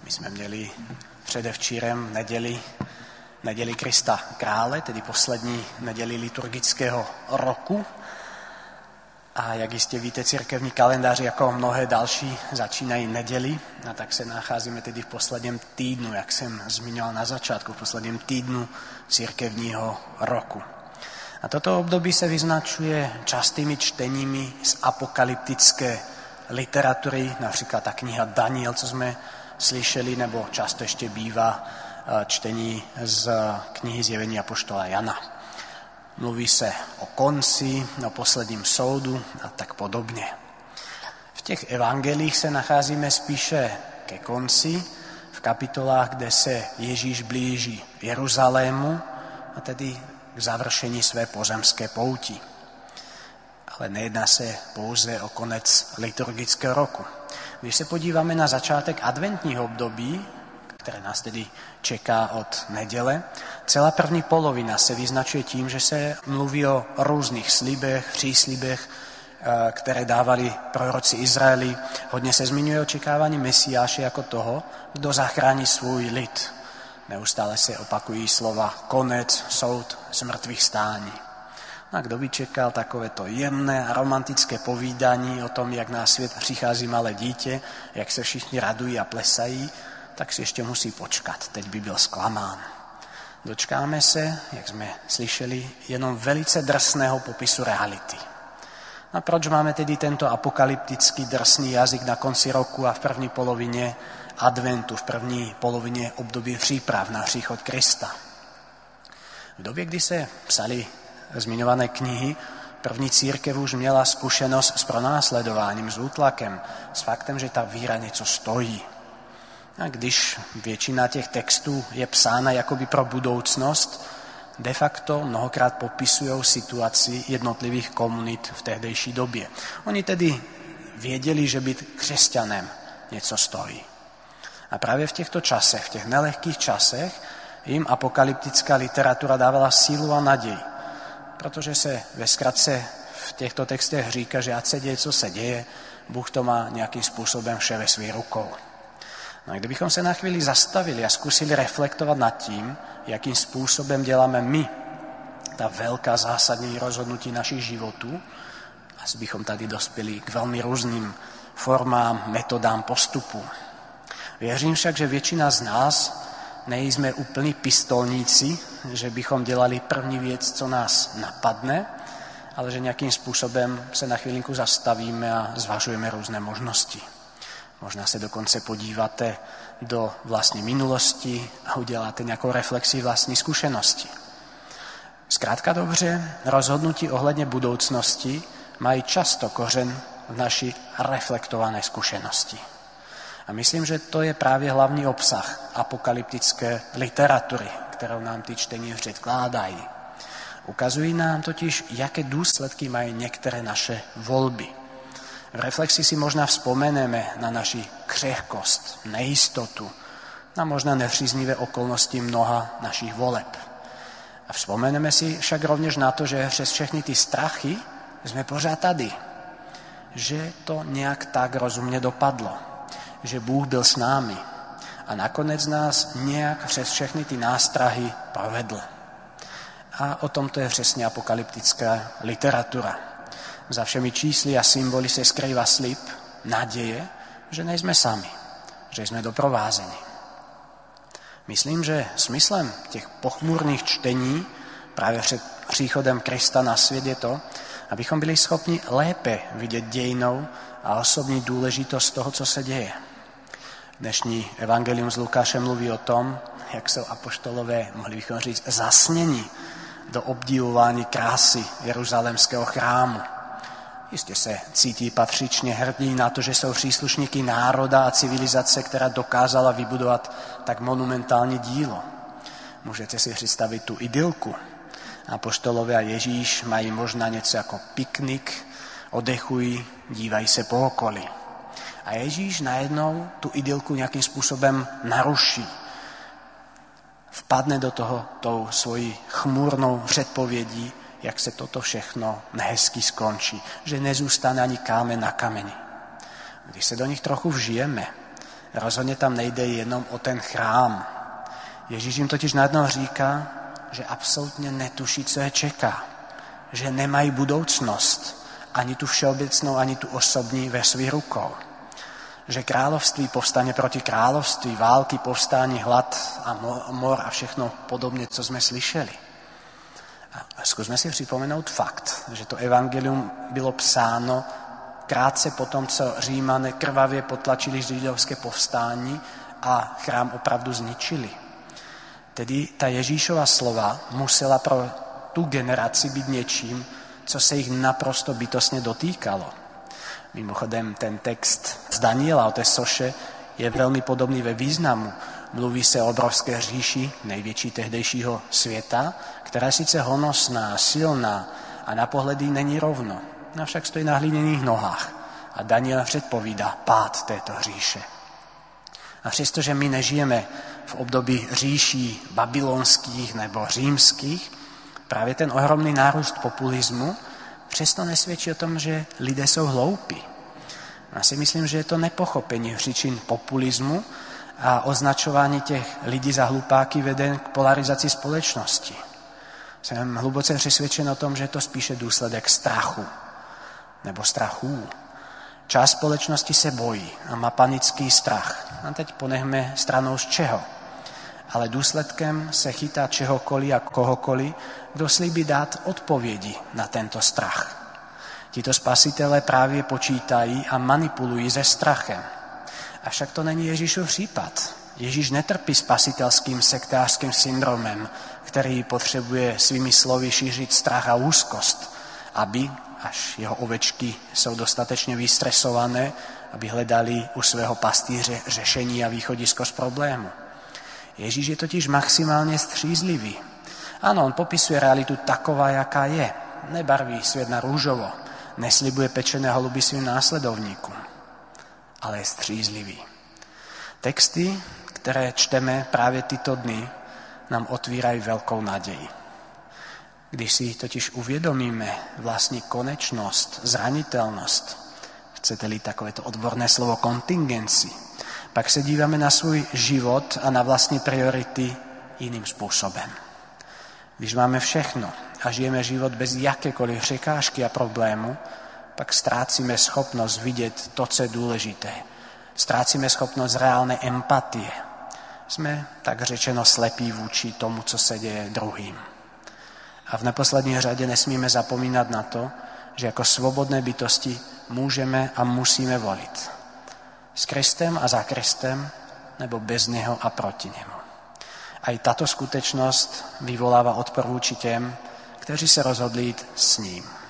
My jsme měli předevčírem neděli Krista Krále, tedy poslední neděli liturgického roku. A jak jistě víte, církevní kalendář jako mnohé další začínají neděli. A tak se nacházíme tedy v posledním týdnu, jak jsem zmiňoval na začátku, v posledním týdnu církevního roku. A toto období se vyznačuje častými čteními z apokalyptické literatury, například ta kniha Daniel, co jsme slyšeli, nebo často ještě bývá čtení z knihy Zjevení apoštola Jana. Mluví se o konci, o posledním soudu a tak podobně. V těch evangelích se nacházíme spíše ke konci, v kapitolách, kde se Ježíš blíží Jeruzalému a tedy k završení své pozemské pouti. Ale nejedná se pouze o konec liturgického roku. Když se podíváme na začátek adventního období, které nás tedy čeká od neděle, celá první polovina se vyznačuje tím, že se mluví o různých slibech, příslibech, které dávali proroci Izraeli. Hodně se zmiňuje očekávání Mesiáše jako toho, kdo zachrání svůj lid. Neustále se opakují slova konec, soud, zmrtvých stání. A kdo by čekal takovéto jemné a romantické povídání o tom, jak na svět přichází malé dítě, jak se všichni radují a plesají, tak si ještě musí počkat. Teď by byl zklamán. Dočkáme se, jak jsme slyšeli, jenom velice drsného popisu reality. A proč máme tedy tento apokalyptický drsný jazyk na konci roku a v první polovině adventu, v první polovině období příprav na příchod Krista? V době, kdy se psaly zmiňované knihy, první církev už měla zkušenost s pronásledováním, s útlakem, s faktem, že ta víra něco stojí. A když většina těch textů je psána jakoby pro budoucnost, de facto mnohokrát popisují situaci jednotlivých komunit v tehdejší době. Oni tedy věděli, že být křesťanem něco stojí. A právě v těchto časech, v těch nelehkých časech, jim apokalyptická literatura dávala sílu a naději. Protože se ve zkratce v těchto textech říká, že ať se děje, co se děje, Bůh to má nějakým způsobem vše ve svých rukou. No a kdybychom se na chvíli zastavili a zkusili reflektovat nad tím, jakým způsobem děláme my ta velká zásadní rozhodnutí našich životů, asi bychom tady dospěli k velmi různým formám, metodám postupu. Věřím však, že většina z nás nejsme úplní pistolníci, že bychom dělali první věc, co nás napadne, ale že nějakým způsobem se na chvilinku zastavíme a zvažujeme různé možnosti. Možná se dokonce podíváte do vlastní minulosti a uděláte nějakou reflexi vlastní zkušenosti. Zkrátka dobře, rozhodnutí ohledně budoucnosti mají často kořen v naší reflektované zkušenosti. A myslím, že to je právě hlavní obsah apokalyptické literatury, kterou nám ty čtení předkládají. Ukazují nám totiž, jaké důsledky mají některé naše volby. V reflexi si možná vzpomeneme na naši křehkost, nejistotu, na možná nepříznivé okolnosti mnoha našich voleb. A vzpomeneme si však rovněž na to, že přes všechny ty strachy jsme pořád tady. Že to nějak tak rozumně dopadlo. Že Bůh byl s námi a nakonec nás nějak přes všechny ty nástrahy provedl. A o tom to je přesně apokalyptická literatura. Za všemi čísly a symboly se skrývá slib, naděje, že nejsme sami, že jsme doprovázeni. Myslím, že smyslem těch pochmurných čtení právě před příchodem Krista na svět je to, abychom byli schopni lépe vidět dějnou a osobní důležitost toho, co se děje. Dnešní evangelium s Lukášem mluví o tom, jak jsou apoštolové, mohli bychom říct, zasněni do obdivování krásy jeruzalémského chrámu. Jistě se cítí patřičně hrdí na to, že jsou příslušníky národa a civilizace, která dokázala vybudovat tak monumentální dílo. Můžete si představit tu idylku. Apoštolové a Ježíš mají možná něco jako piknik, odechují, dívají se po okolí. A Ježíš najednou tu idylku nějakým způsobem naruší. Vpadne do toho tou svojí chmurnou předpovědí, jak se toto všechno nehezky skončí, že nezůstane ani kámen na kameni. Když se do nich trochu vžijeme Rozhodně tam nejde jenom o ten chrám. Ježíš jim totiž najednou říká, že absolutně netuší, co je čeká. Že nemají budoucnost, ani tu všeobecnou, ani tu osobní ve svých rukou. Že království povstane proti království, války, povstání, hlad a mor a všechno podobně, co jsme slyšeli. A zkusme si připomenout fakt, že to evangelium bylo psáno krátce po tom, co Římané krvavě potlačili židovské povstání a chrám opravdu zničili. Tedy ta Ježíšova slova musela pro tu generaci být něčím, co se jich naprosto bytostně dotýkalo. Mimochodem, ten text z Daniela o té soše je velmi podobný ve významu. Mluví se o obrovské říši, největší tehdejšího světa, která je sice honosná, silná a na pohledy není rovno, avšak stojí na hliněných nohách. A Daniel předpovídá pád této říše. A přestože my nežijeme v období říší babylonských nebo římských, právě ten ohromný nárůst populismu přesto nesvědčí o tom, že lidé jsou hloupí. Já si myslím, že je to nepochopení příčin populismu a označování těch lidí za hlupáky vede k polarizaci společnosti. Jsem hluboce přesvědčen o tom, že je to spíše důsledek strachu nebo strachů. Část společnosti se bojí a má panický strach. A teď ponechme stranou z čeho. Ale důsledkem se chytá čehokoliv a kohokoliv, kdo slíbí dát odpovědi na tento strach. Tito spasitelé právě počítají a manipulují se strachem. Avšak to není Ježíšův případ. Ježíš netrpí spasitelským sektářským syndromem, který potřebuje svými slovy šířit strach a úzkost, aby, až jeho ovečky jsou dostatečně vystresované, aby hledali u svého pastýře řešení a východisko z problému. Ježíš je totiž maximálně střízlivý. Ano, on popisuje realitu taková, jaká je. Nebarví svět na růžovo, neslibuje pečené holuby svým následovníkům, ale je střízlivý. Texty, které čteme právě tyto dny, nám otvírají velkou naději. Když si totiž uvědomíme vlastní konečnost, zranitelnost, chcete-li takovéto odborné slovo kontingenci, pak se díváme na svůj život a na vlastní priority jiným způsobem. Když máme všechno a žijeme život bez jakékoliv překážky a problému, pak ztrácíme schopnost vidět to, co je důležité. Ztrácíme schopnost reálné empatie. Jsme, tak řečeno, slepí vůči tomu, co se děje druhým. A v neposlední řadě nesmíme zapomínat na to, že jako svobodné bytosti můžeme a musíme volit. S Kristem a za Kristem, nebo bez něho a proti němu. A i tato skutečnost vyvolává odpor vůči těm, kteří se rozhodli jít s ním.